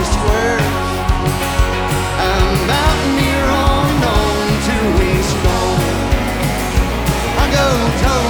squares. I'm out near unknown to East Gone. I go toe